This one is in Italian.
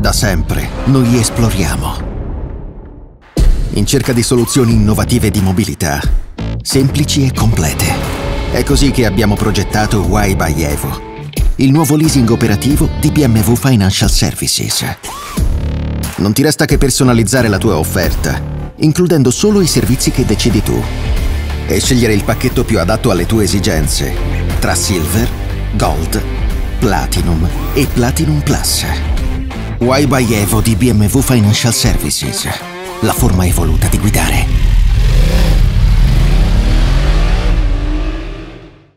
Da sempre noi esploriamo. In cerca di soluzioni innovative di mobilità, semplici e complete. È così che abbiamo progettato Why by Evo, il nuovo leasing operativo di BMW Financial Services. Non ti resta che personalizzare la tua offerta, includendo solo i servizi che decidi tu, e scegliere il pacchetto più adatto alle tue esigenze, tra Silver, Gold, Platinum e Platinum Plus. Why by Evo di BMW Financial Services, la forma evoluta di guidare.